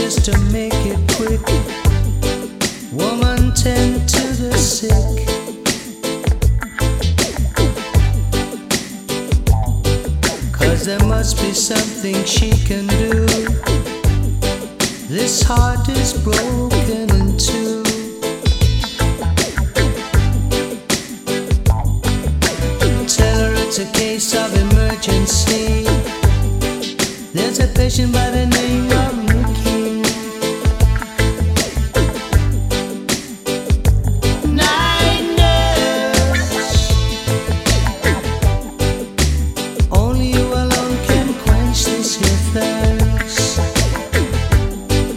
just to make it quick. Woman, tend to the sick. Cause there must be something she can do. This heart is broken in two. Tell her it's a case of emergency. There's a patient by the name